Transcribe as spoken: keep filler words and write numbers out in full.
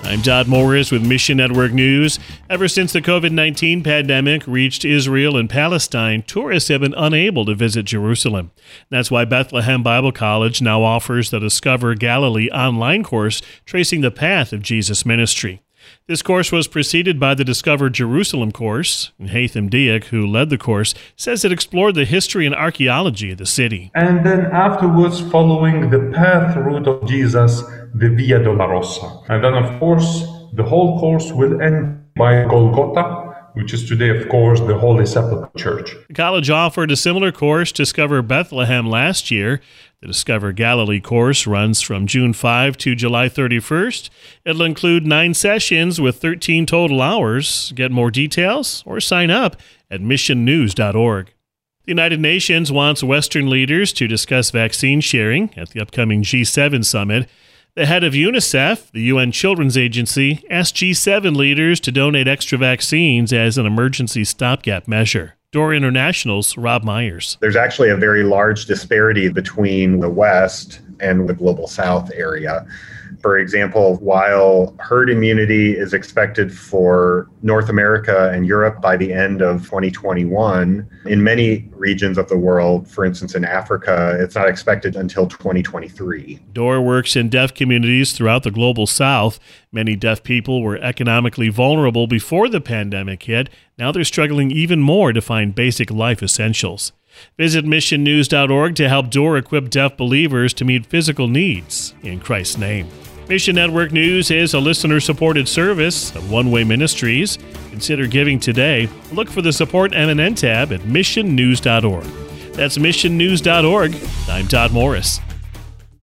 I'm Todd Morris with Mission Network News. Ever since the covid nineteen pandemic reached Israel and Palestine, tourists have been unable to visit Jerusalem. That's why Bethlehem Bible College now offers the Discover Galilee online course tracing the path of Jesus' ministry. This course was preceded by the Discover Jerusalem course. Haitham Diak, who led the course, says it explored the history and archaeology of the city. And then afterwards, following the path route of Jesus, the Via Dolorosa. And then, of course, the whole course will end by Golgotha, which is today, of course, the Holy Sepulchre Church. The college offered a similar course, Discover Bethlehem, last year. The Discover Galilee course runs from June fifth to July thirty-first. It'll include nine sessions with thirteen total hours. Get more details or sign up at mission news dot org. The United Nations wants Western leaders to discuss vaccine sharing at the upcoming G seven summit. The head of UNICEF, the U N Children's Agency, asked G seven leaders to donate extra vaccines as an emergency stopgap measure. Door International's Rob Myers. There's actually a very large disparity between the West and the Global South area. For example, while herd immunity is expected for North America and Europe by the end of twenty twenty-one, in many regions of the world, for instance in Africa, it's not expected until twenty twenty-three. Door works in deaf communities throughout the Global South. Many deaf people were economically vulnerable before the pandemic hit. Now they're struggling even more to find basic life essentials. Visit mission news dot org to help Door equip deaf believers to meet physical needs in Christ's name. Mission Network News is a listener-supported service of One Way Ministries. Consider giving today. Look for the Support M and N tab at mission news dot org. That's mission news dot org. I'm Todd Morris.